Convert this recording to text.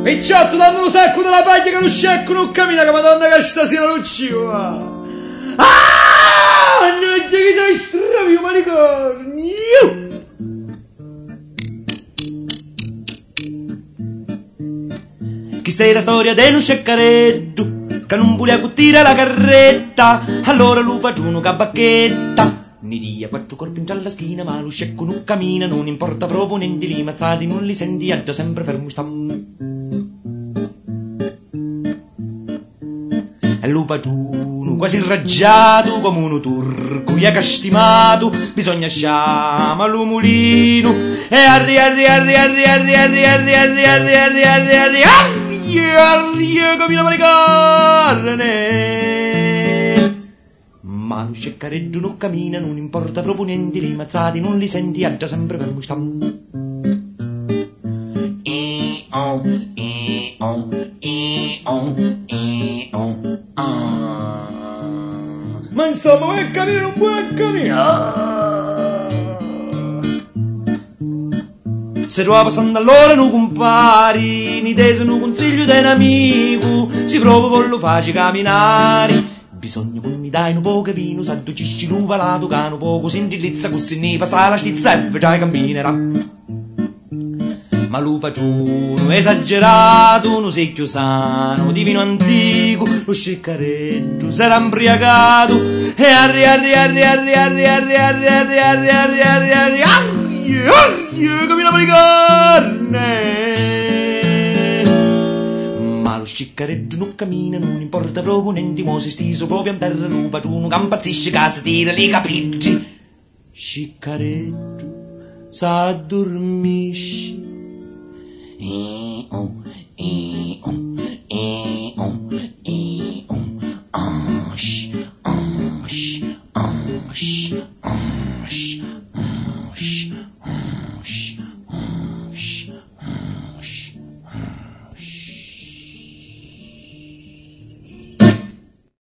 Picciotto, danno un sacco della paglia che lo scecco non cammina, che madonna che stasera non ci va. Non c'è che sei stravio, manicornio. Questa è la storia dello sceccaretto che non voleva cuttire la carretta, allora lo padrono cabacchetta. Ni dia quattro corpi in gialla schina, ma lo scecco non cammina, non importa proprio niente, li mazzati non li senti, già sempre fermo stam. E lo padrono quasi irraggiato come uno turco, gli ha castimato, bisogna sciama lo mulino, e arri cammina per le carne. Ma lo sceccareggio non cammina, non importa proprio niente, li mazzati non li senti, già sempre fermo stam. Ma insomma, vuoi camminare, non vuoi camminare? Se trova passando allora non compari, ni tese un consiglio di un amico, si prova con lo facci camminare. Bisogna che mi dai un po' che vino, s'adducisci lo palato, che un poco si indilizza, così ne passa la stizza e vedrai camminerà. Ma lo padrono esagerato, un secchio sano, di vino antico, lo sceccareggio sarà imbriagato, e cammina per le carne. Ma lo sceccareggio non cammina, non importa proprio niente, mo si stiso proprio a terra, lo padrono che impazzisce, che si tira li capricci. Sceccareggio s'addormisce.